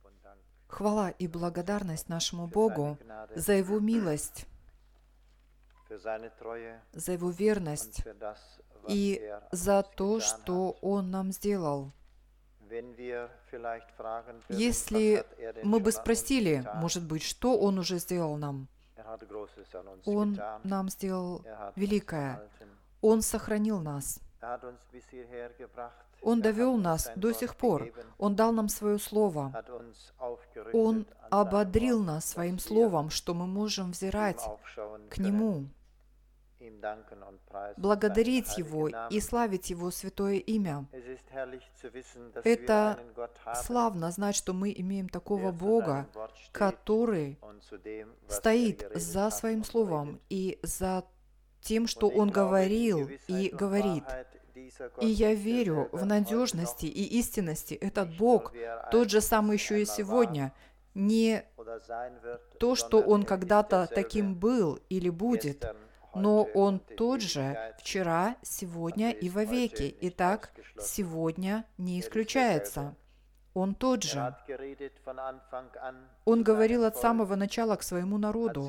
Хвала и благодарность нашему Богу за Его милость, за Его верность и за то, что Он нам сделал. Если мы бы спросили, может быть, что Он уже сделал нам, Он нам сделал великое. Он сохранил нас. Он довел нас до сих пор. Он дал нам свое слово. Он ободрил нас своим словом, что мы можем взирать к Нему, благодарить Его и славить Его святое имя. Это славно знать, что мы имеем такого Бога, который стоит за своим словом и за тем, что Он говорил и говорит. И я верю в надежности и истинности. Этот Бог тот же самый еще и сегодня. Не то, что Он когда-то таким был или будет, но Он тот же вчера, сегодня и вовеки. И так сегодня не исключается. Он тот же. Он говорил от самого начала к своему народу,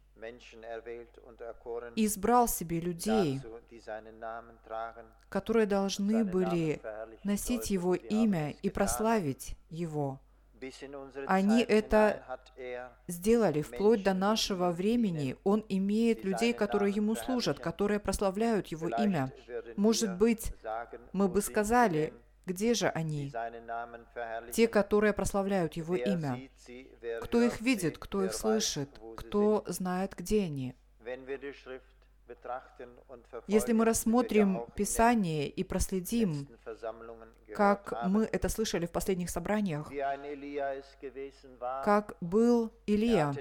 избрал себе людей, которые должны были носить Его имя и прославить Его. Они это сделали вплоть до нашего времени. Он имеет людей, которые Ему служат, которые прославляют Его имя. Может быть, мы бы сказали, где же они? Те, которые прославляют Его имя. Кто их видит, кто их слышит, кто знает, где они? Если мы рассмотрим Писание и проследим, как мы это слышали в последних собраниях, как был Илия,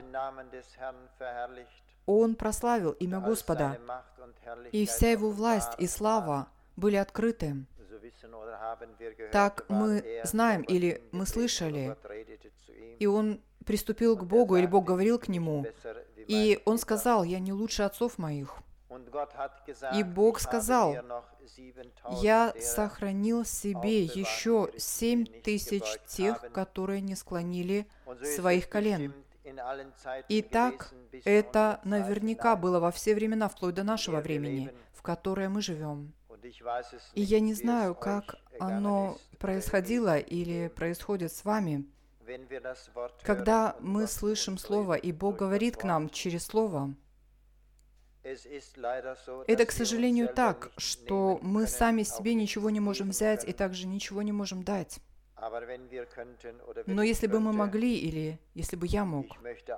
он прославил имя Господа, и вся его власть и слава были открыты. Так мы знаем или мы слышали, и он приступил к Богу, или Бог говорил к нему, и он сказал: «Я не лучше отцов моих». И Бог сказал: «Я сохранил себе еще 7000 тех, которые не склонили своих колен». И так это наверняка было во все времена, вплоть до нашего времени, в которое мы живем. И я не знаю, как оно происходило или происходит с вами, когда мы слышим Слово, и Бог говорит к нам через Слово. Это, к сожалению, так, что мы сами себе ничего не можем взять и также ничего не можем дать. Но если бы мы могли, или если бы я мог,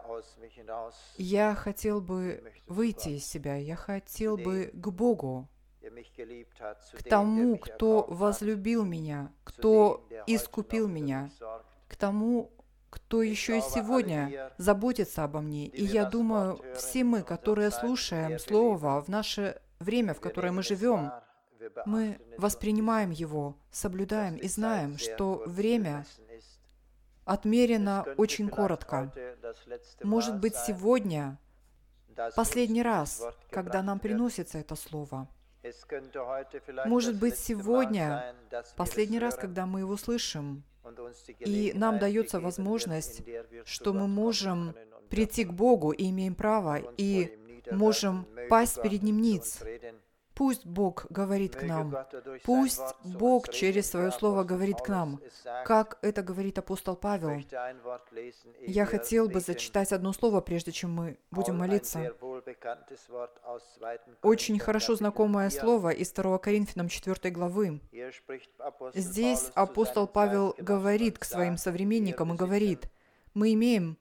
я хотел бы выйти из себя, я хотел бы к Богу, к тому, кто возлюбил меня, кто искупил меня, к тому, кто еще и сегодня заботится обо мне. И я думаю, все мы, которые слушаем Слово в наше время, в которое мы живем, мы воспринимаем его, соблюдаем и знаем, что время отмерено очень коротко. Может быть, сегодня последний раз, когда нам приносится это Слово. Может быть, сегодня последний раз, когда мы его слышим, и нам дается возможность, что мы можем прийти к Богу и имеем право, и можем пасть перед Ним ниц. Пусть Бог говорит к нам. Пусть Бог через Свое Слово говорит к нам. Как это говорит апостол Павел. Я хотел бы зачитать одно слово, прежде чем мы будем молиться. Очень хорошо знакомое слово из 2 Коринфянам 4 главы. Здесь апостол Павел говорит к своим современникам и говорит: мы имеем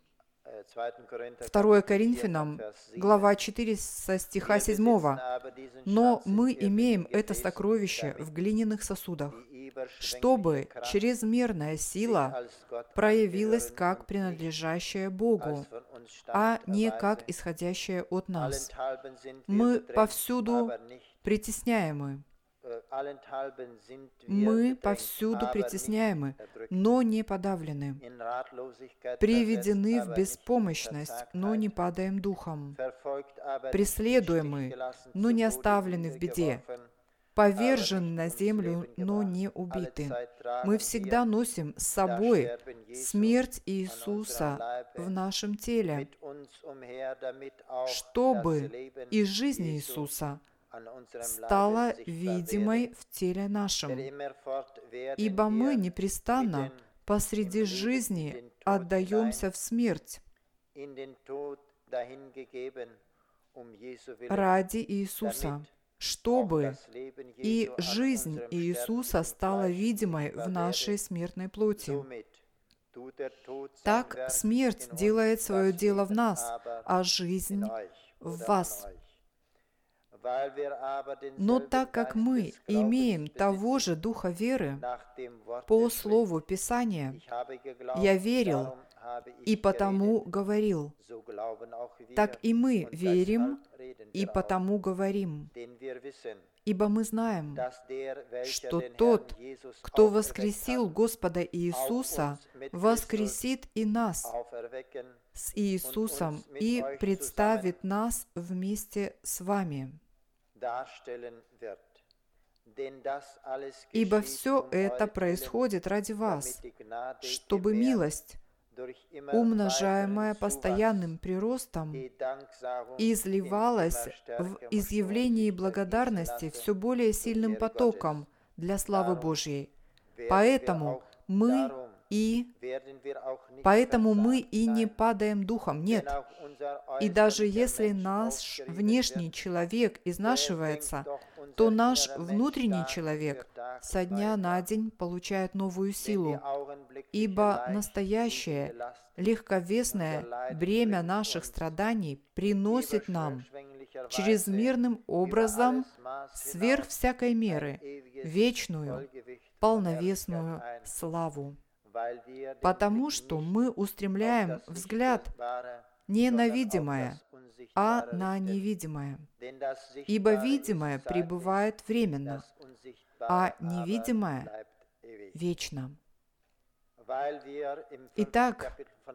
2 Коринфянам, глава 4, со стиха 7. «Но мы имеем это сокровище в глиняных сосудах, чтобы чрезмерная сила проявилась как принадлежащая Богу, а не как исходящая от нас. Мы повсюду притесняемы». Мы повсюду притесняемы, но не подавлены, приведены в беспомощность, но не падаем духом, преследуемы, но не оставлены в беде, повержены на землю, но не убиты. Мы всегда носим с собой смерть Иисуса в нашем теле, чтобы и жизнь Иисуса стала видимой в теле нашем. Ибо мы непрестанно посреди жизни отдаемся в смерть ради Иисуса, чтобы и жизнь Иисуса стала видимой в нашей смертной плоти. Так смерть делает свое дело в нас, а жизнь в вас. Но так как мы имеем того же духа веры по слову Писания, я верил и потому говорил, так и мы верим и потому говорим. Ибо мы знаем, что тот, кто воскресил Господа Иисуса, воскресит и нас с Иисусом и представит нас вместе с вами. Ибо все это происходит ради вас, чтобы милость, умножаемая постоянным приростом, изливалась в изъявлении благодарности все более сильным потоком для славы Божьей. Поэтому мы и не падаем духом. Нет. И даже если наш внешний человек изнашивается, то наш внутренний человек со дня на день получает новую силу, ибо настоящее, легковесное бремя наших страданий приносит нам чрезмерным образом, сверх всякой меры, вечную, полновесную славу. Потому что мы устремляем взгляд не на видимое, а на невидимое. Ибо видимое пребывает временно, а невидимое вечно. Итак,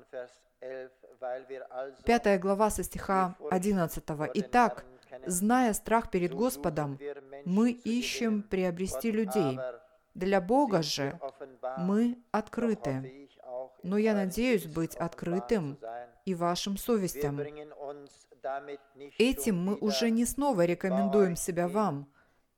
5 глава со стиха 11. «Итак, зная страх перед Господом, мы ищем приобрести людей. Для Бога же мы открыты. Но я надеюсь быть открытым и вашим совестям. Этим мы уже не снова рекомендуем себя вам,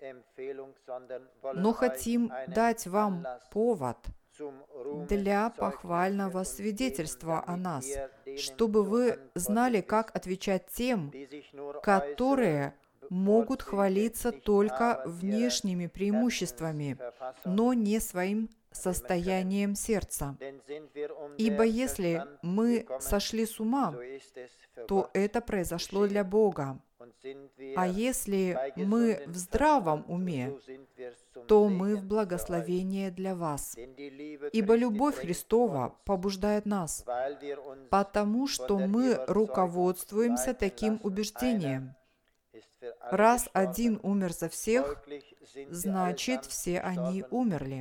но хотим дать вам повод для похвального свидетельства о нас, чтобы вы знали, как отвечать тем, которые могут хвалиться только внешними преимуществами, но не своим состоянием сердца. Ибо если мы сошли с ума, то это произошло для Бога. А если мы в здравом уме, то мы в благословении для вас. Ибо любовь Христова побуждает нас, потому что мы руководствуемся таким убеждением. Раз один умер за всех, значит, все они умерли.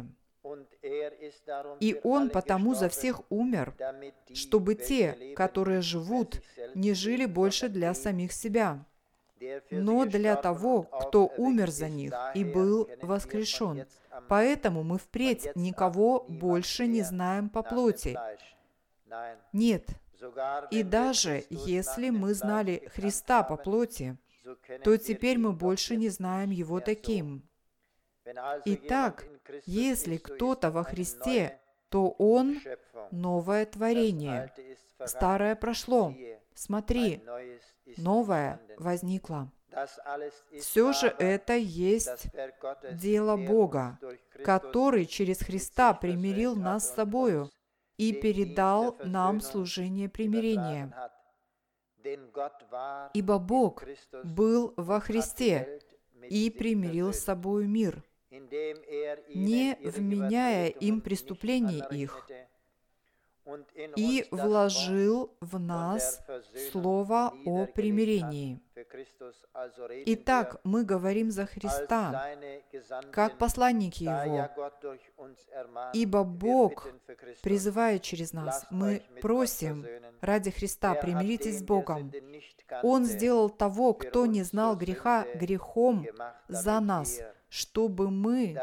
И Он потому за всех умер, чтобы те, которые живут, не жили больше для самих себя, но для того, кто умер за них и был воскрешен. Поэтому мы впредь никого больше не знаем по плоти. Нет. И даже если мы знали Христа по плоти, то теперь мы больше не знаем Его таким. Итак, если кто-то во Христе, то он новое творение. Старое прошло. Смотри, новое возникло. Все же это есть дело Бога, который через Христа примирил нас с собою и передал нам служение примирения. Ибо Бог был во Христе и примирил с собою мир, не вменяя им преступлений их, и вложил в нас слово о примирении. Итак, мы говорим за Христа, как посланники Его, ибо Бог призывает через нас. Мы просим ради Христа, примиритесь с Богом. Он сделал того, кто не знал греха, грехом за нас, чтобы мы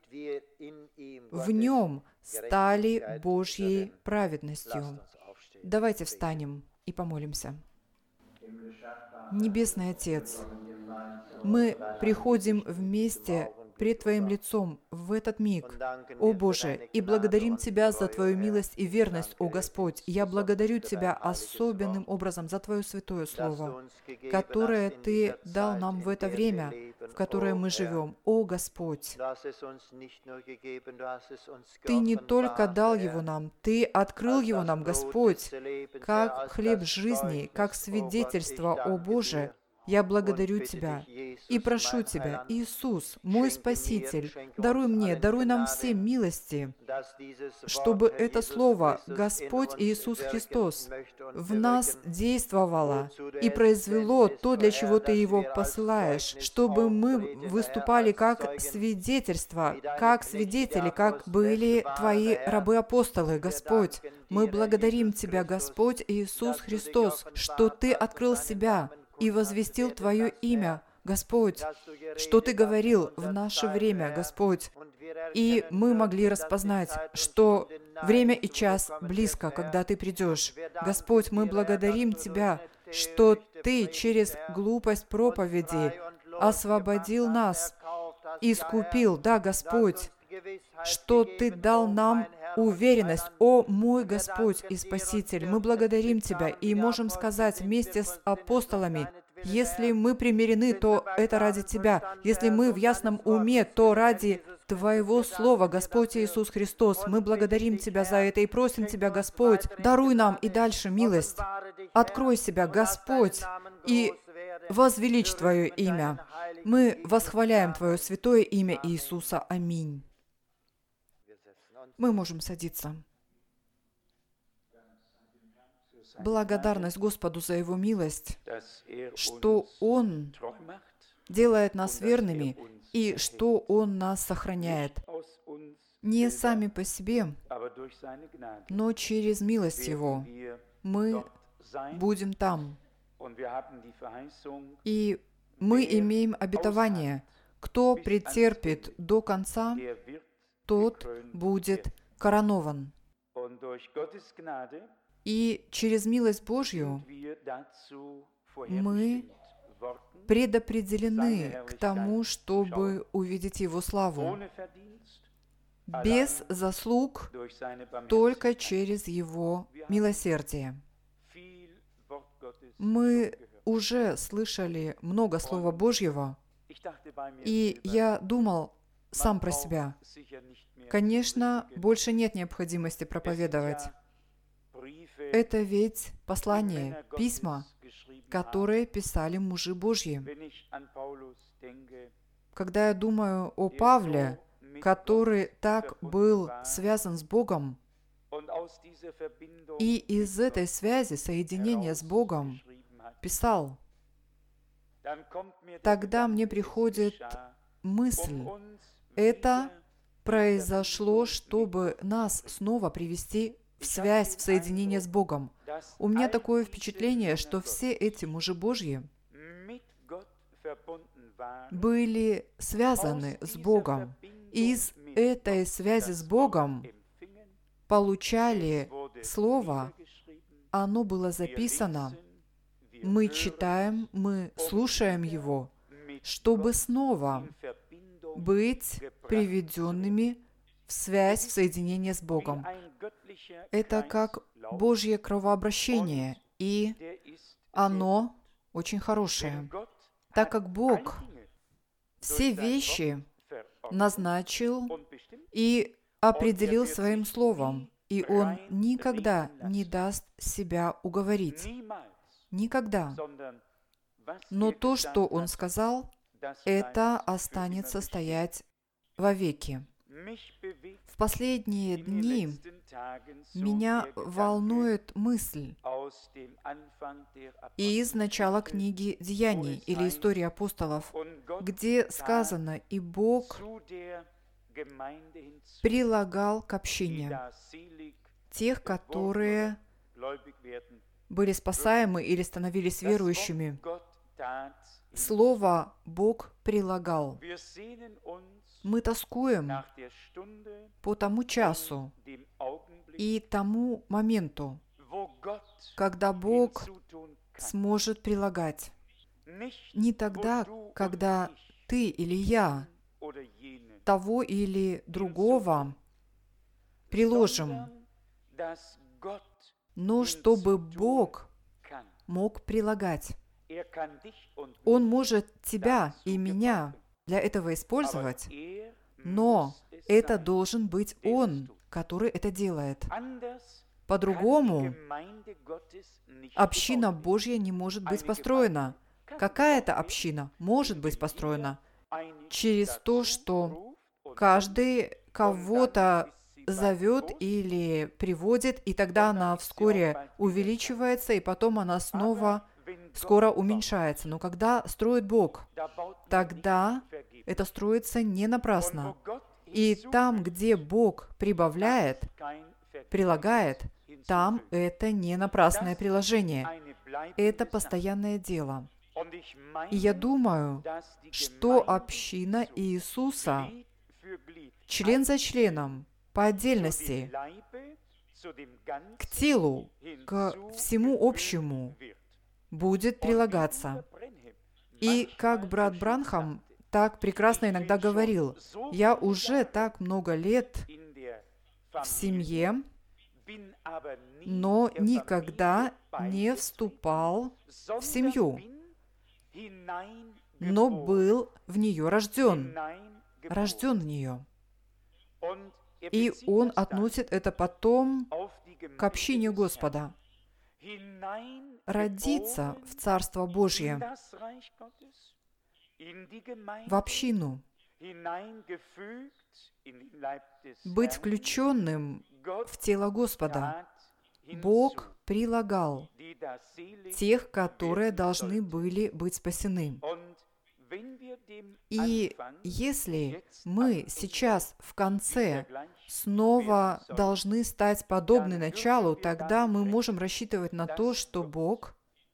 в Нем стали Божьей праведностью. Давайте встанем и помолимся. Небесный Отец, мы приходим вместе пред Твоим лицом в этот миг, о Боже, и благодарим Тебя за Твою милость и верность, о Господь. Я благодарю Тебя особенным образом за Твое святое Слово, которое Ты дал нам в это время, в которое мы живем, о Господь. Ты не только дал его нам, Ты открыл его нам, Господь, как хлеб жизни, как свидетельство, о Боже. Я благодарю Тебя и прошу Тебя, Иисус, мой Спаситель, даруй мне, даруй нам всем милости, чтобы это Слово «Господь Иисус Христос» в нас действовало и произвело то, для чего Ты его посылаешь, чтобы мы выступали как свидетельство, как свидетели, как были Твои рабы-апостолы, Господь. Мы благодарим Тебя, Господь Иисус Христос, что Ты открыл себя и возвестил Твое имя, Господь, что Ты говорил в наше время, Господь. И мы могли распознать, что время и час близко, когда Ты придешь. Господь, мы благодарим Тебя, что Ты через глупость проповеди освободил нас, искупил, да, Господь, что Ты дал нам уверенность, о мой Господь и Спаситель. Мы благодарим Тебя и можем сказать вместе с апостолами, если мы примирены, то это ради Тебя. Если мы в ясном уме, то ради Твоего Слова, Господь Иисус Христос. Мы благодарим Тебя за это и просим Тебя, Господь, даруй нам и дальше милость. Открой себя, Господь, и возвеличь Твое имя. Мы восхваляем Твое святое имя Иисуса. Аминь. Мы можем садиться. Благодарность Господу за Его милость, что Он делает нас верными и что Он нас сохраняет. Не сами по себе, но через милость Его мы будем там. И мы имеем обетование, кто претерпит до конца, тот будет коронован. И через милость Божью мы предопределены к тому, чтобы увидеть Его славу. Без заслуг, только через Его милосердие. Мы уже слышали много Слова Божьего, и я думал сам про себя. Конечно, больше нет необходимости проповедовать. Это ведь послания, письма, которые писали мужи Божьи. Когда я думаю о Павле, который так был связан с Богом, и из этой связи, соединения с Богом, писал, тогда мне приходит мысль, это произошло, чтобы нас снова привести в связь, в соединение с Богом. У меня такое впечатление, что все эти мужи Божьи были связаны с Богом. Из этой связи с Богом получали Слово, оно было записано, мы читаем, мы слушаем его, чтобы снова быть приведенными в связь, в соединение с Богом. Это как Божье кровообращение, и оно очень хорошее, так как Бог все вещи назначил и определил Своим Словом, и Он никогда не даст себя уговорить. Никогда. Но то, что Он сказал, это останется стоять вовеки. В последние дни меня волнует мысль из начала книги «Деяний» или «Истории апостолов», где сказано, и Бог прилагал к общине тех, которые были спасаемы или становились верующими. слово «Бог прилагал». Мы тоскуем по тому часу и тому моменту, когда Бог сможет прилагать. Не тогда, когда ты или я того или другого приложим, но чтобы Бог мог прилагать. Он может тебя и меня для этого использовать, но это должен быть Он, который это делает. По-другому община Божья не может быть построена. Какая-то община может быть построена через то, что каждый кого-то зовет или приводит, и тогда она вскоре увеличивается, и потом она снова скоро уменьшается. Но когда строит Бог, тогда это строится не напрасно. И там, где Бог прибавляет, прилагает, там это не напрасное приложение. Это постоянное дело. И я думаю, что община Иисуса, член за членом, по отдельности, к телу, к всему общему, будет прилагаться. И как брат Бранхам так прекрасно иногда говорил, я уже так много лет в семье, но никогда не вступал в семью, но был в нее рожден в нее. И он относит это потом к общине Господа. Родиться в Царство Божье, в общину, быть включенным в тело Господа. Бог прилагал тех, которые должны были быть спасены. И если мы сейчас в конце снова должны стать подобны началу, тогда мы можем рассчитывать на то, что Бог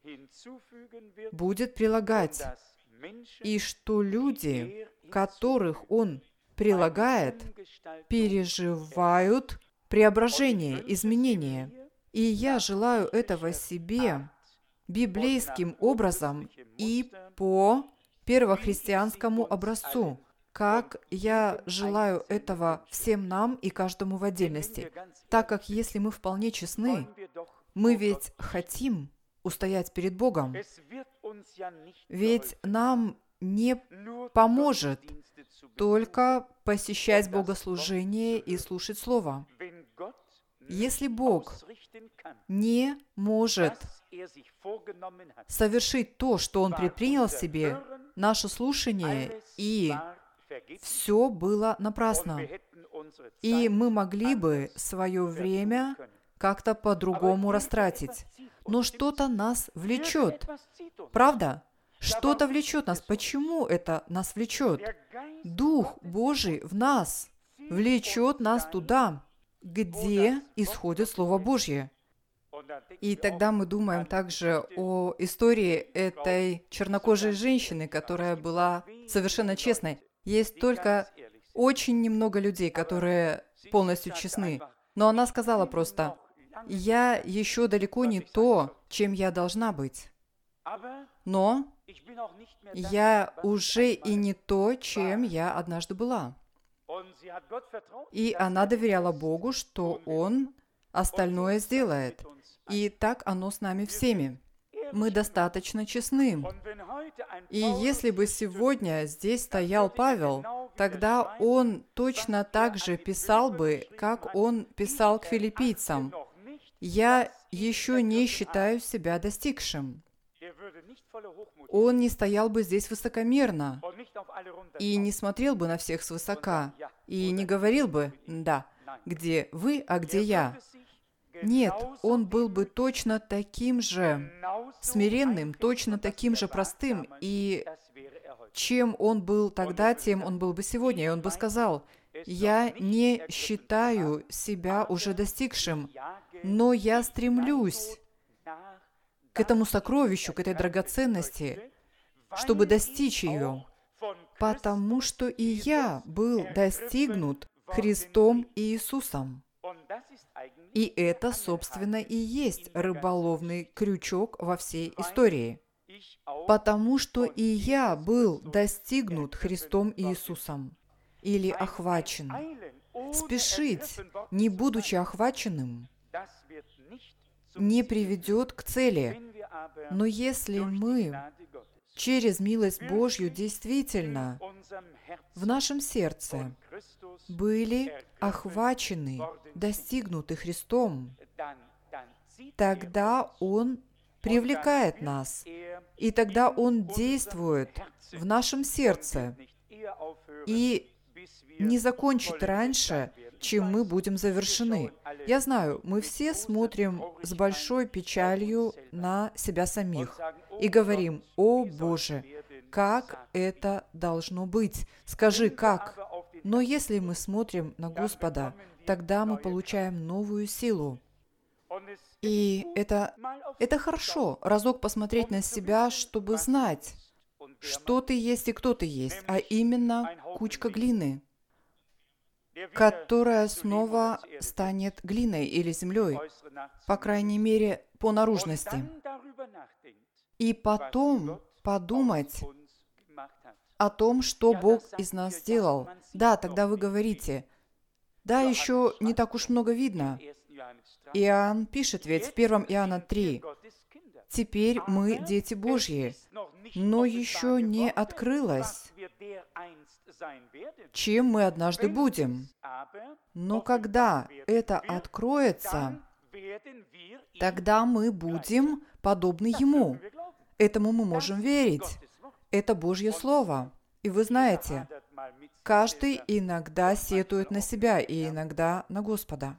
будет прилагать, и что люди, которых Он прилагает, переживают преображение, изменение. И я желаю этого себе библейским образом и по первохристианскому образцу, как я желаю этого всем нам и каждому в отдельности. Так как если мы вполне честны, мы ведь хотим устоять перед Богом. Ведь нам не поможет только посещать богослужение и слушать Слово. Если Бог не может совершить то, что Он предпринял себе, наше слушание, и все было напрасно. И мы могли бы свое время как-то по-другому растратить. Но что-то нас влечет. Правда? Что-то влечет нас. Почему это нас влечет? Дух Божий в нас влечет нас туда, где исходит Слово Божье. И тогда мы думаем также о истории этой чернокожей женщины, которая была совершенно честной. Есть только очень немного людей, которые полностью честны. Но она сказала просто, «Я еще далеко не то, чем я должна быть. Но я уже и не то, чем я однажды была». И она доверяла Богу, что Он остальное сделает. И так оно с нами всеми. Мы достаточно честны. И если бы сегодня здесь стоял Павел, тогда он точно так же писал бы, как он писал к филиппийцам. «Я еще не считаю себя достигшим». Он не стоял бы здесь высокомерно и не смотрел бы на всех свысока и не говорил бы «да, где вы, а где я». Нет, он был бы точно таким же смиренным, точно таким же простым, и чем он был тогда, тем он был бы сегодня. И он бы сказал, «Я не считаю себя уже достигшим, но я стремлюсь к этому сокровищу, к этой драгоценности, чтобы достичь ее, потому что и я был достигнут Христом Иисусом. И это, собственно, и есть рыболовный крючок во всей истории. Потому что и я был достигнут Христом Иисусом, или охвачен. Спешить, не будучи охваченным, не приведет к цели. Но если мы через милость Божью действительно в нашем сердце были охвачены, достигнуты Христом, тогда Он привлекает нас, и тогда Он действует в нашем сердце и не закончит раньше, чем мы будем завершены. Я знаю, мы все смотрим с большой печалью на себя самих и говорим: «О Боже, как это должно быть? Скажи, как?» Но если мы смотрим на Господа, тогда мы получаем новую силу. И это хорошо, разок посмотреть на себя, чтобы знать, что ты есть и кто ты есть, а именно кучка глины, которая снова станет глиной или землей, по крайней мере, по наружности. И потом подумать о том, что Бог из нас сделал. Да, тогда вы говорите: да, еще не так уж много видно. Иоанн пишет ведь в 1 Иоанна 3: «Теперь мы дети Божьи, но еще не открылось, чем мы однажды будем. Но когда это откроется, тогда мы будем подобны Ему». Этому мы можем верить. Это Божье Слово. И вы знаете, каждый иногда сетует на себя и иногда на Господа.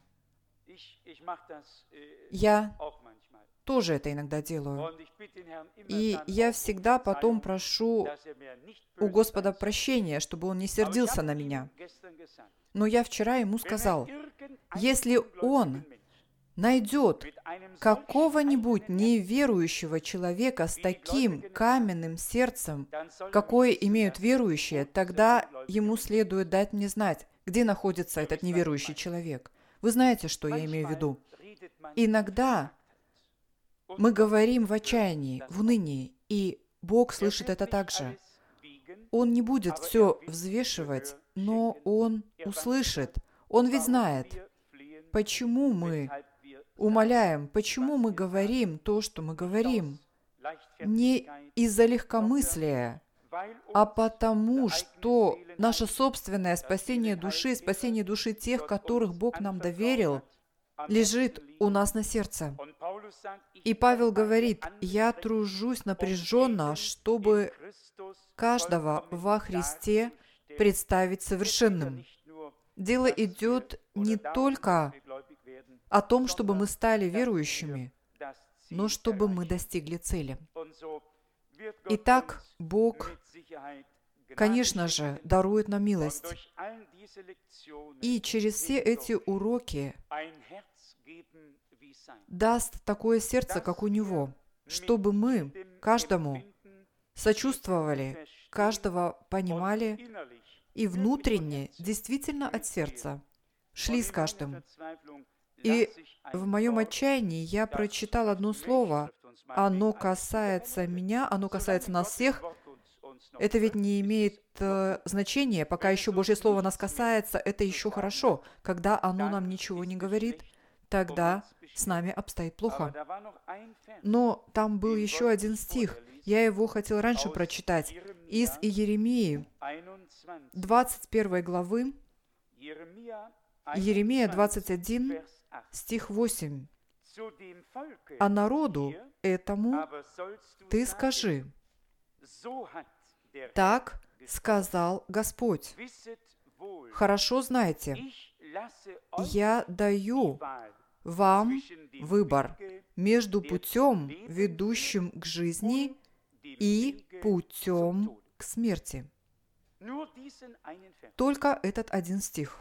Я тоже это иногда делаю. И я всегда потом прошу у Господа прощения, чтобы Он не сердился на меня. Но я вчера Ему сказал: если Он найдет какого-нибудь неверующего человека с таким каменным сердцем, какое имеют верующие, тогда ему следует дать мне знать, где находится этот неверующий человек. Вы знаете, что я имею в виду? Иногда мы говорим в отчаянии, в унынии, и Бог слышит это также. Он не будет все взвешивать, но Он услышит. Он ведь знает, почему мы умоляем, почему мы говорим то, что мы говорим. Не из-за легкомыслия, а потому, что наше собственное спасение души тех, которых Бог нам доверил, лежит у нас на сердце. И Павел говорит: «Я тружусь напряженно, чтобы каждого во Христе представить совершенным». Дело идет не только о том, чтобы мы стали верующими, но чтобы мы достигли цели. Итак, Бог, конечно же, дарует нам милость. И через все эти уроки даст такое сердце, как у Него, чтобы мы каждому сочувствовали, каждого понимали и внутренне, действительно от сердца, шли с каждым. И в моем отчаянии я прочитал одно слово. Оно касается меня, оно касается нас всех. Это ведь не имеет значения, пока еще Божье Слово нас касается, это еще хорошо. Когда оно нам ничего не говорит, тогда с нами обстоит плохо. Но там был еще один стих. Я его хотел раньше прочитать. Из Иеремии, 21 главы, Иеремия 21, стих 8. «А народу этому ты скажи: так сказал Господь. Хорошо знайте, я даю вам выбор между путем, ведущим к жизни, и путем к смерти». Только этот один стих.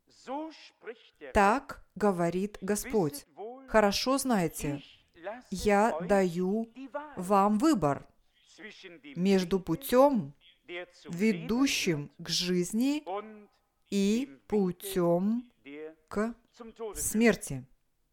Так говорит Господь. Хорошо знаете, я даю вам выбор между путем, ведущим к жизни, и путем к смерти.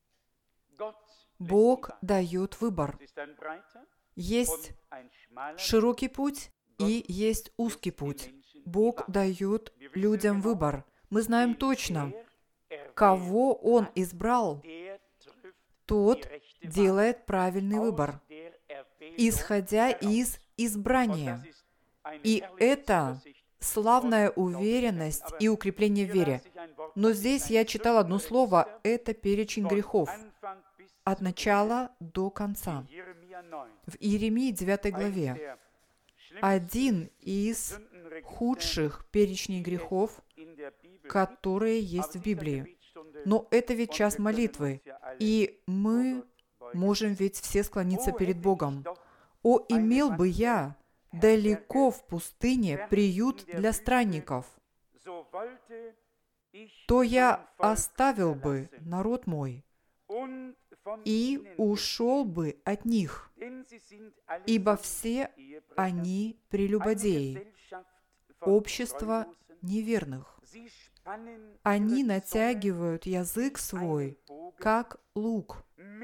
Бог дает выбор. Есть широкий путь и есть узкий путь. Бог дает людям выбор. Мы знаем точно, кого Он избрал, тот делает правильный выбор, исходя из избрания. И это славная уверенность и укрепление в вере. Но здесь я читал одно слово, это перечень грехов. От начала до конца. В Иеремии 9 главе. Один из худших перечней грехов, которые есть в Библии. Но это ведь час молитвы, и мы можем ведь все склониться перед Богом. «О, имел бы я далеко в пустыне приют для странников, то я оставил бы народ мой и ушел бы от них, ибо все они прелюбодеи, общество неверных. Они натягивают язык свой, как лук,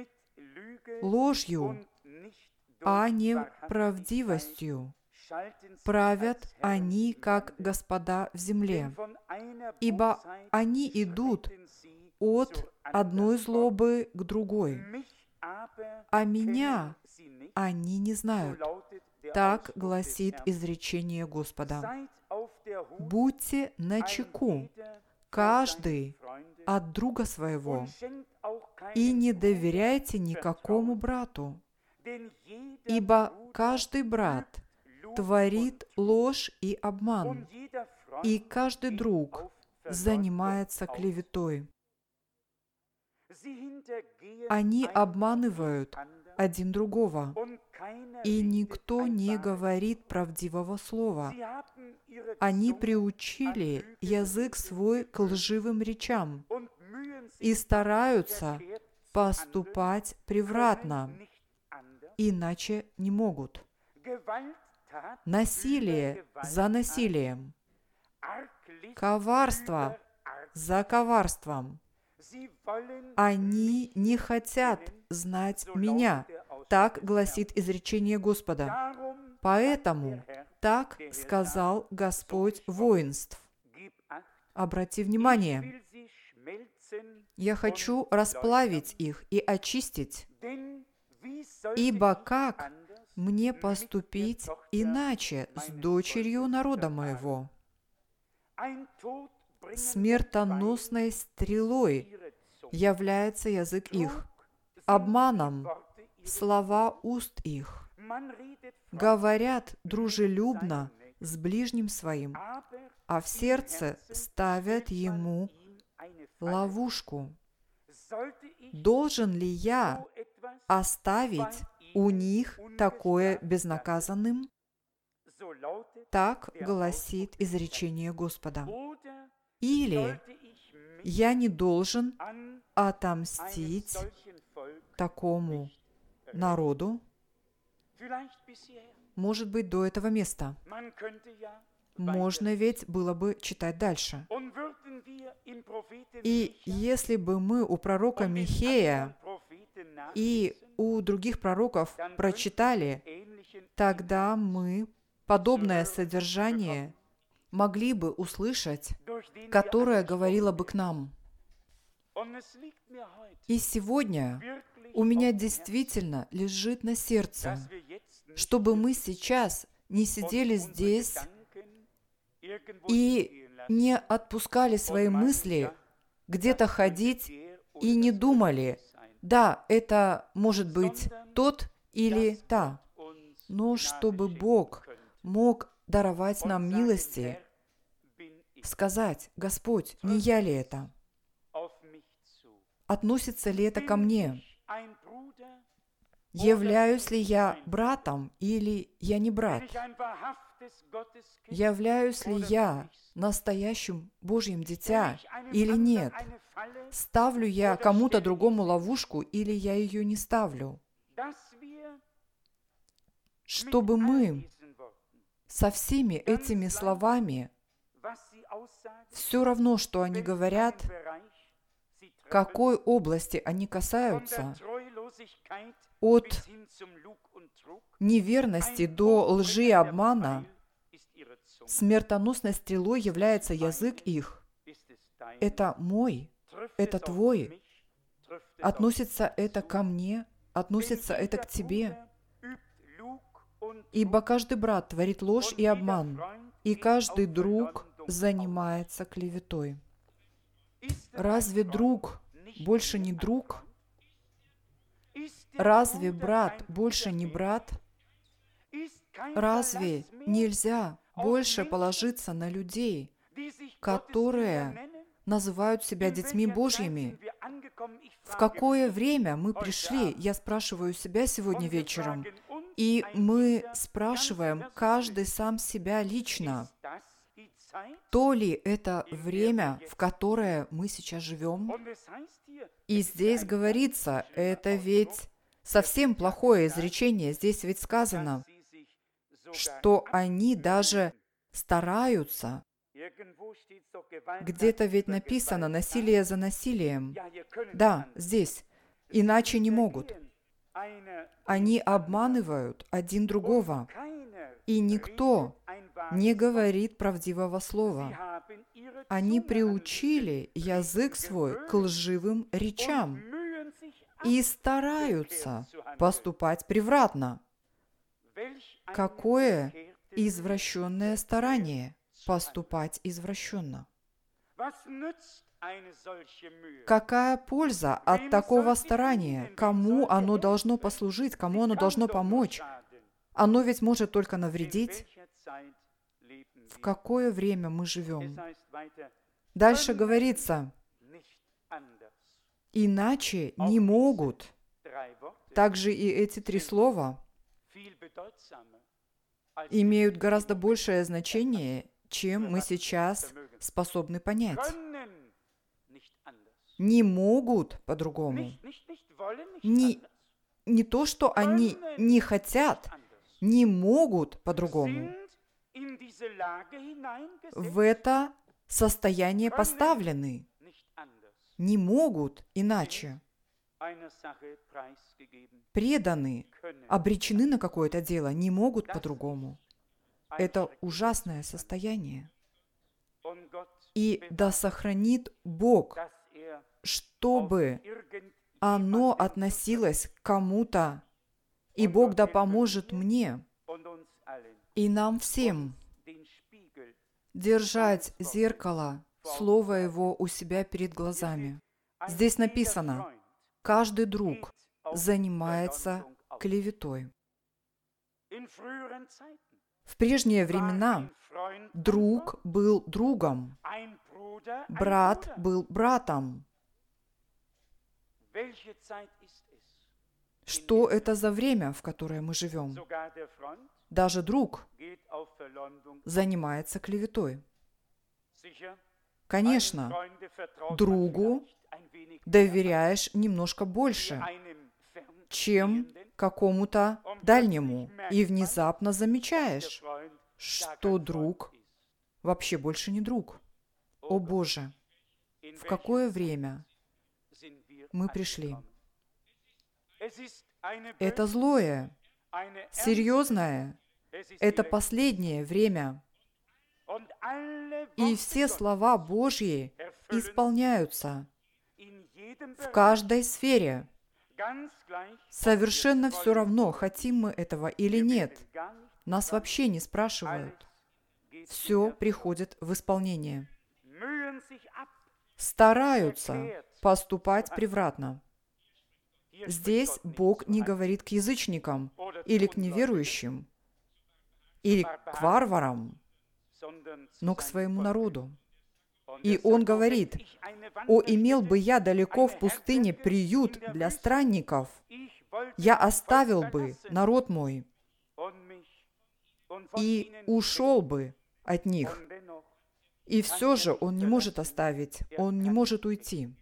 ложью, а не правдивостью. Правят они, как господа в земле, ибо они идут от одной злобы к другой, а меня они не знают». Так гласит изречение Господа. Будьте начеку, каждый от друга своего, и не доверяйте никакому брату, ибо каждый брат творит ложь и обман, и каждый друг занимается клеветой. Они обманывают один другого, и никто не говорит правдивого слова. Они приучили язык свой к лживым речам и стараются поступать превратно, иначе не могут. Насилие за насилием, коварство за коварством. Они не хотят знать меня, так гласит изречение Господа. Поэтому так сказал Господь воинств. Обрати внимание, я хочу расплавить их и очистить, ибо как мне поступить иначе с дочерью народа моего? Смертоносной стрелой является язык их, обманом слова уст их. Говорят дружелюбно с ближним своим, а в сердце ставят ему ловушку. Должен ли я оставить у них такое безнаказанным? Так гласит изречение Господа. Или я не должен отомстить такому народу, может быть, до этого места. Можно ведь было бы читать дальше. И если бы мы у пророка Михея и у других пророков прочитали, тогда мы подобное содержание могли бы услышать, которое говорило бы к нам. И сегодня у меня действительно лежит на сердце, чтобы мы сейчас не сидели здесь и не отпускали свои мысли где-то ходить и не думали, да, это может быть тот или та, но чтобы Бог мог даровать нам милости, сказать: Господь, не я ли это? Относится ли это ко мне? Являюсь ли я братом или я не брат? Являюсь ли я настоящим Божьим дитя или нет? Ставлю я кому-то другому ловушку или я ее не ставлю? чтобы мы со всеми этими словами, все равно, что они говорят, какой области они касаются, от неверности до лжи и обмана, смертоносной стрелой является язык их. Это мой, это твой. Относится это ко мне, относится это к тебе. Ибо каждый брат творит ложь и обман, и каждый друг занимается клеветой. Разве друг больше не друг? Разве брат больше не брат? Разве нельзя больше положиться на людей, которые называют себя детьми Божьими? В какое время мы пришли, я спрашиваю себя сегодня вечером, и мы спрашиваем каждый сам себя лично, то ли это время, в которое мы сейчас живем? И здесь говорится, это ведь совсем плохое изречение, здесь ведь сказано, что они даже стараются. Где-то ведь написано «насилие за насилием». Да, здесь. Иначе не могут. Они обманывают один другого, и никто не говорит правдивого слова. Они приучили язык свой к лживым речам и стараются поступать превратно. Какое извращенное старание поступать извращенно? Какая польза от такого старания? Кому оно должно послужить? Кому оно должно помочь? Оно ведь может только навредить. В какое время мы живем? Дальше говорится, иначе не могут. Также и эти три слова имеют гораздо большее значение, чем мы сейчас способны понять. Не могут по-другому. Не то, что они не хотят, не могут по-другому. В это состояние поставлены. Не могут иначе. Преданы, обречены на какое-то дело, не могут по-другому. Это ужасное состояние. И да сохранит Бог, чтобы оно относилось к кому-то, и Бог да поможет мне и нам всем держать зеркало, Слово Его у себя перед глазами. Здесь написано, каждый друг занимается клеветой. В прежние времена друг был другом, брат был братом. Что это за время, в которое мы живем? Даже друг занимается клеветой. Конечно, другу доверяешь немножко больше, чем какому-то дальнему, и внезапно замечаешь, что друг вообще больше не друг. О Боже, в какое время мы пришли? Это злое, серьезное, это последнее время. И все слова Божьи исполняются в каждой сфере. Совершенно все равно, хотим мы этого или нет. Нас вообще не спрашивают. Все приходит в исполнение. Стараются поступать превратно. Здесь Бог не говорит к язычникам или к неверующим, или к варварам, но к своему народу. И Он говорит, «О, имел бы я далеко в пустыне приют для странников, я оставил бы народ мой и ушел бы от них». И все же Он не может оставить, Он не может уйти.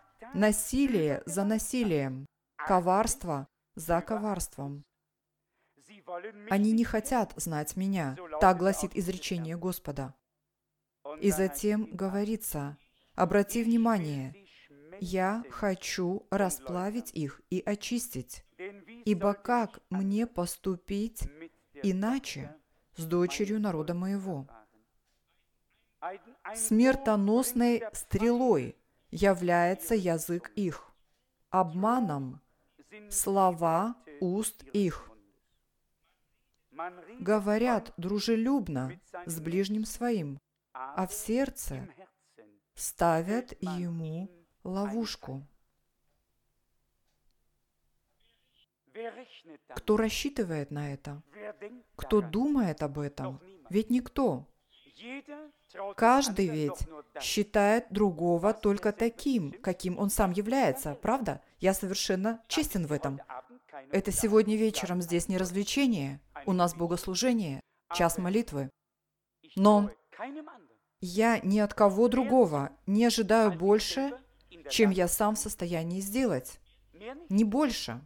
Насилие за насилием, коварство за коварством. Они не хотят знать меня. Так гласит изречение Господа. И затем говорится, обрати внимание, я хочу расплавить их и очистить, ибо как мне поступить иначе с дочерью народа моего? Смертоносной стрелой является язык их, обманом слова уст их. Говорят дружелюбно с ближним своим, а в сердце ставят ему ловушку. Кто рассчитывает на это? Кто думает об этом? Ведь никто. Каждый ведь считает другого только таким, каким он сам является, правда? Я совершенно честен в этом. Это сегодня вечером здесь не развлечение, у нас богослужение, час молитвы. Но я ни от кого другого не ожидаю больше, чем я сам в состоянии сделать. Не больше.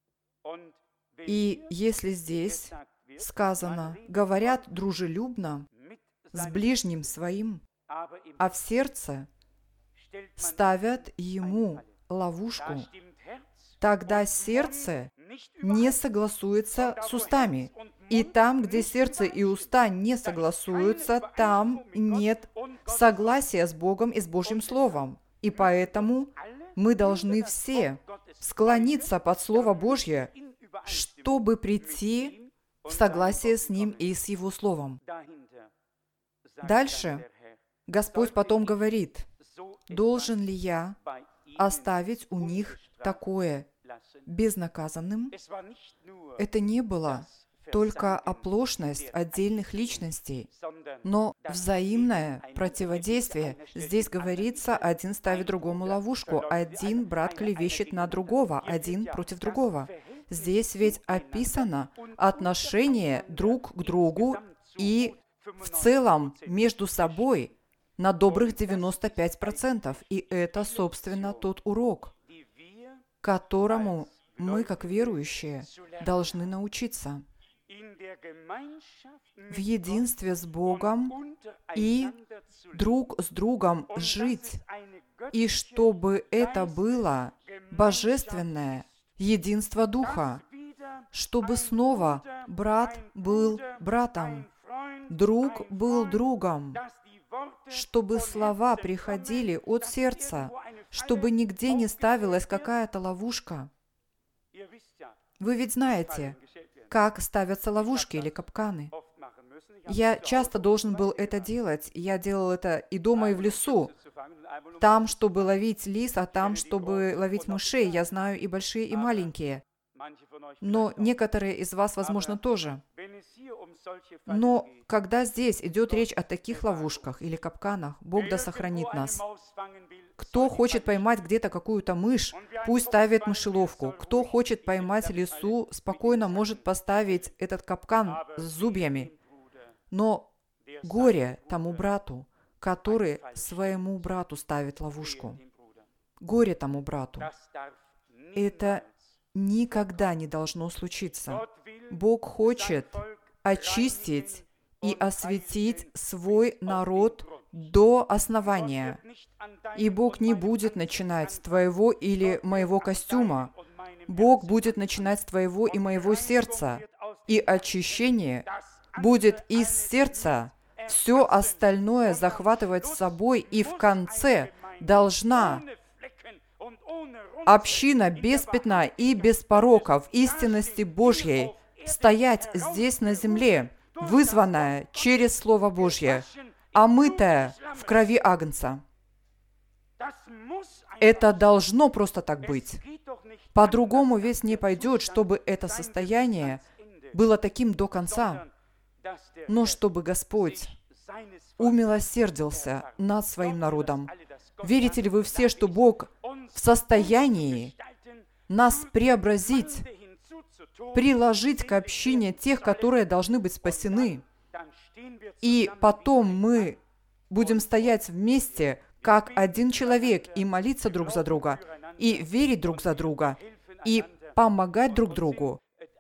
И если здесь сказано, говорят дружелюбно с ближним своим, а в сердце ставят ему ловушку, тогда сердце не согласуется с устами. И там, где сердце и уста не согласуются, там нет согласия с Богом и с Божьим Словом. И поэтому мы должны все склониться под Слово Божье, чтобы прийти в согласие с Ним и с Его Словом. Дальше Господь потом говорит, должен ли я оставить у них такое безнаказанным? Это не было только оплошность отдельных личностей, но взаимное противодействие. Здесь говорится, один ставит другому ловушку, один брат клевещет на другого, один против другого. Здесь ведь описано отношение друг к другу и в целом между собой на добрых 95%. И это, собственно, тот урок, которому мы, как верующие, должны научиться. В единстве с Богом и друг с другом жить, и чтобы это было божественное единство Духа, чтобы снова брат был братом, друг был другом, чтобы слова приходили от сердца, чтобы нигде не ставилась какая-то ловушка. Вы ведь знаете, как ставятся ловушки или капканы. Я часто должен был это делать. Я делал это и дома, и в лесу. Там, чтобы ловить лис, а там, чтобы ловить мышей. Я знаю и большие, и маленькие. Но некоторые из вас, возможно, тоже. Но когда здесь идет речь о таких ловушках или капканах, Бог да сохранит нас. Кто хочет поймать где-то какую-то мышь, пусть ставит мышеловку. Кто хочет поймать лису, спокойно может поставить этот капкан с зубьями. Но горе тому брату, который своему брату ставит ловушку. Горе тому брату. Это никогда не должно случиться. Бог хочет очистить и осветить свой народ до основания. И Бог не будет начинать с твоего или моего костюма. Бог будет начинать с твоего и моего сердца. И очищение будет из сердца. Все остальное захватывать с собой, и в конце должна община без пятна и без порока в истинности Божьей стоять здесь на земле, вызванная через Слово Божье, омытая в крови Агнца. Это должно просто так быть. По-другому ведь не пойдет, чтобы это состояние было таким до конца. Но чтобы Господь умилосердился над своим народом. Верите ли вы все, что Бог в состоянии нас преобразить, приложить к общине тех, которые должны быть спасены? И потом мы будем стоять вместе, как один человек, и молиться друг за друга, и верить друг за друга, и помогать друг другу.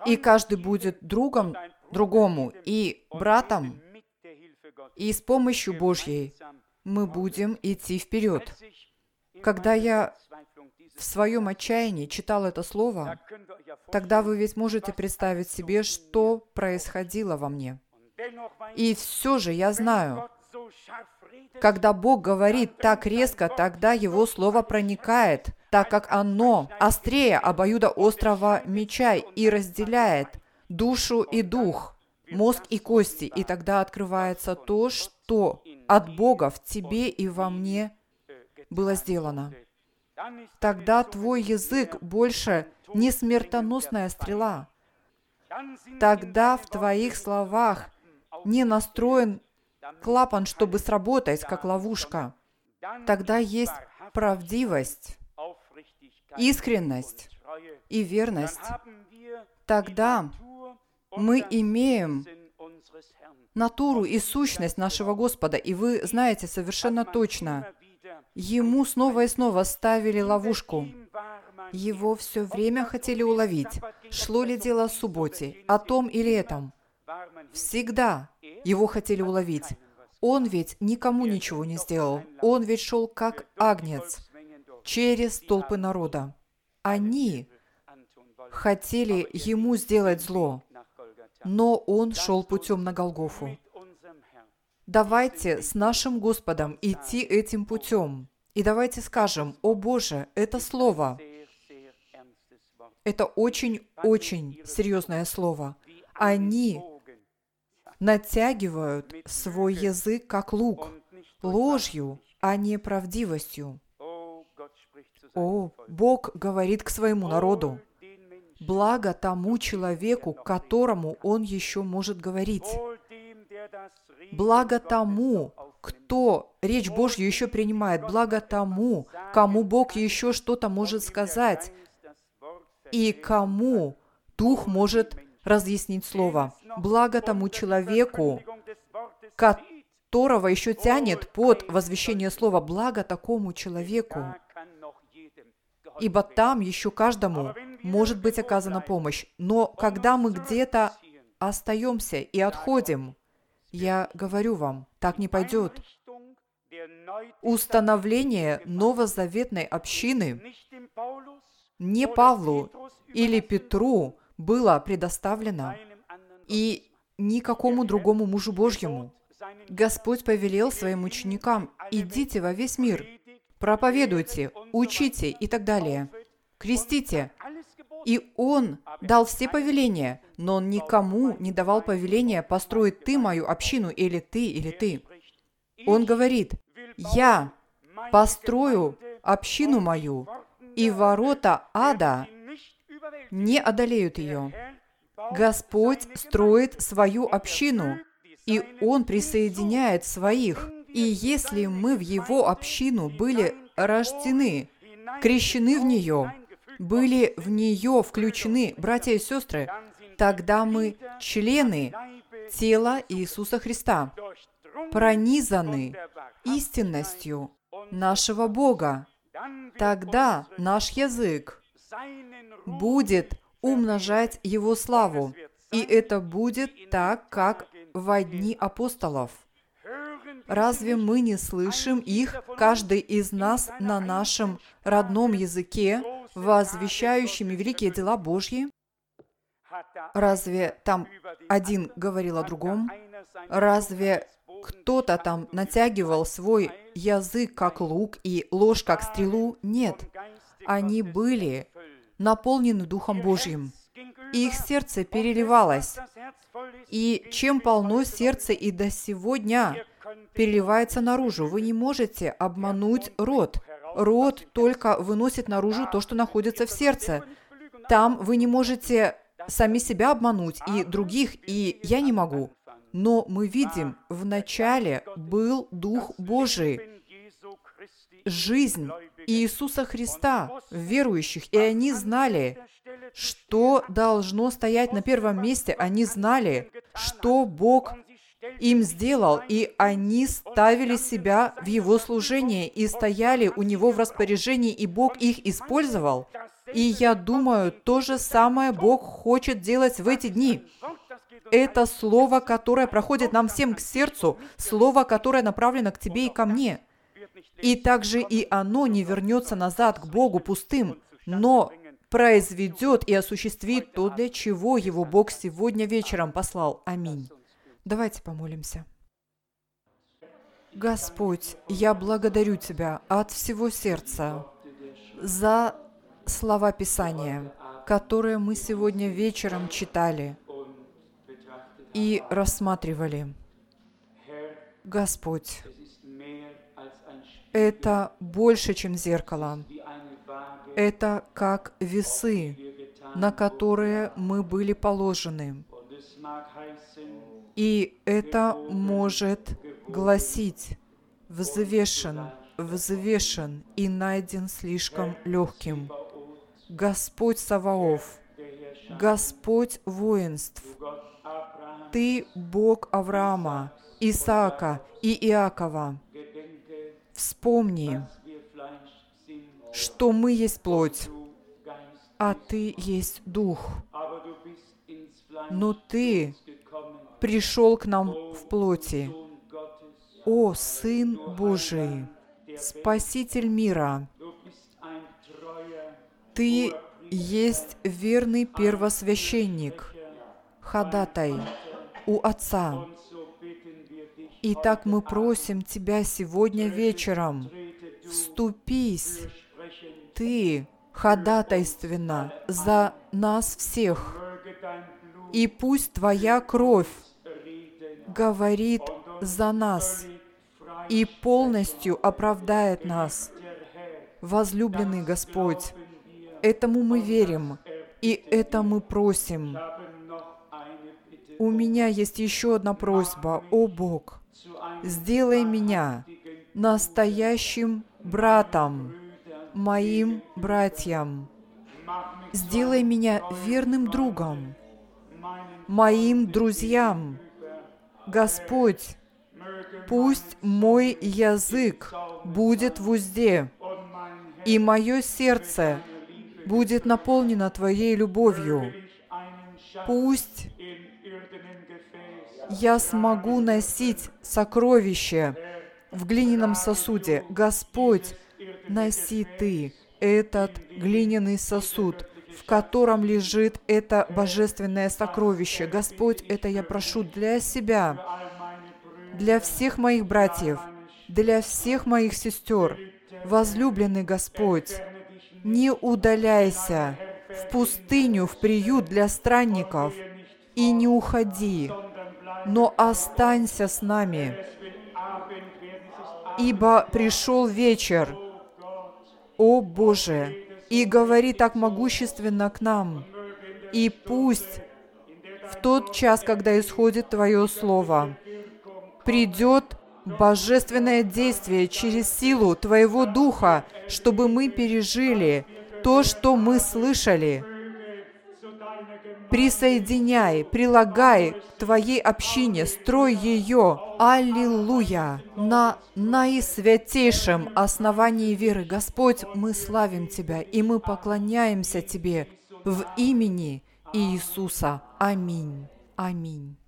и каждый будет другом другому и братом, и с помощью Божьей мы будем идти вперед. Когда я в своем отчаянии читал это слово, тогда вы ведь можете представить себе, что происходило во мне. И все же я знаю, когда Бог говорит так резко, тогда Его Слово проникает, так как оно острее обоюдоострого меча и разделяет душу и дух, мозг и кости, и тогда открывается то, что от Бога в тебе и во мне было сделано. Тогда твой язык больше не смертоносная стрела. Тогда в твоих словах не настроен клапан, чтобы сработать, как ловушка. Тогда есть правдивость, искренность и верность. Тогда мы имеем натуру и сущность нашего Господа. И вы знаете совершенно точно, Ему снова и снова ставили ловушку. Его все время хотели уловить. Шло ли дело о субботе, о том или этом. Всегда его хотели уловить. Он ведь никому ничего не сделал. Он ведь шел как агнец через толпы народа. Они хотели ему сделать зло, но он шел путем на Голгофу. Давайте с нашим Господом идти этим путем. И давайте скажем: «О Боже, это слово». Это очень-очень серьезное слово. Они натягивают свой язык как лук, ложью, а не правдивостью. О, Бог говорит к своему народу: благо тому человеку, которому Он еще может говорить. Благо тому, кто речь Божью еще принимает. Благо тому, кому Бог еще что-то может сказать. И кому Дух может разъяснить Слово. Благо тому человеку, которого еще тянет под возвещение Слова. Благо такому человеку. Ибо там еще каждому может быть оказана помощь. Но когда мы где-то остаемся и отходим, я говорю вам, так не пойдет. Установление новозаветной общины не Павлу или Петру было предоставлено, и никакому другому мужу Божьему. Господь повелел своим ученикам: идите во весь мир, проповедуйте, учите и так далее, крестите. И Он дал все повеления, но Он никому не давал повеления построить ты мою общину, или ты. Он говорит: я построю общину мою, и ворота ада не одолеют ее. Господь строит свою общину, и Он присоединяет своих. И если мы в Его общину были рождены, крещены в нее, были в нее включены братья и сестры, тогда мы члены тела Иисуса Христа, пронизаны истинностью нашего Бога. Тогда наш язык будет умножать Его славу, и это будет так, как во дни апостолов. Разве мы не слышим их, каждый из нас, на нашем родном языке, возвещающими великие дела Божьи? Разве там один говорил о другом? Разве кто-то там натягивал свой язык как лук и ложь как стрелу? Нет. Они были наполнены Духом Божьим. Их сердце переливалось. И чем полно сердце и до сегодня переливается наружу. Вы не можете обмануть рот. Рот только выносит наружу то, что находится в сердце. Там вы не можете сами себя обмануть, и других, и я не могу. Но мы видим, в начале был Дух Божий, жизнь Иисуса Христа в верующих, и они знали, что должно стоять на первом месте. Они знали, что Бог им сделал, и они ставили себя в Его служение и стояли у Него в распоряжении, и Бог их использовал. И я думаю, то же самое Бог хочет делать в эти дни. Это слово, которое проходит нам всем к сердцу, слово, которое направлено к тебе и ко мне. И также и оно не вернется назад к Богу пустым, но произведет и осуществит то, для чего его Бог сегодня вечером послал. Аминь. Давайте помолимся. Господь, я благодарю Тебя от всего сердца за слова Писания, которые мы сегодня вечером читали и рассматривали. Господь, это больше, чем зеркало. Это как весы, на которые мы были положены. И это может гласить: взвешен, взвешен и найден слишком легким. Господь Саваоф, Господь воинств, Ты Бог Авраама, Исаака и Иакова. Вспомни, что мы есть плоть, а Ты есть Дух. Но Ты пришел к нам в плоти. О, Сын Божий, Спаситель мира, Ты есть верный первосвященник, ходатай у Отца. Итак, мы просим Тебя сегодня вечером, вступись Ты ходатайственно за нас всех, и пусть Твоя кровь говорит за нас и полностью оправдает нас. Возлюбленный Господь, этому мы верим, и это мы просим. У меня есть еще одна просьба. О Бог, сделай меня настоящим братом, моим братьям. Сделай меня верным другом, моим друзьям. Господь, пусть мой язык будет в узде, и мое сердце будет наполнено Твоей любовью. Пусть я смогу носить сокровище в глиняном сосуде. Господь, носи Ты этот глиняный сосуд, в котором лежит это божественное сокровище. Господь, это я прошу для себя, для всех моих братьев, для всех моих сестер. Возлюбленный Господь, не удаляйся в пустыню, в приют для странников, и не уходи, но останься с нами, ибо пришел вечер. О Боже, и говори так могущественно к нам, и пусть в тот час, когда исходит Твое Слово, придет божественное действие через силу Твоего Духа, чтобы мы пережили то, что мы слышали. Присоединяй, прилагай к Твоей общине, строй ее, аллилуйя, на наисвятейшем основании веры. Господь, мы славим Тебя, и мы поклоняемся Тебе в имени Иисуса. Аминь. Аминь.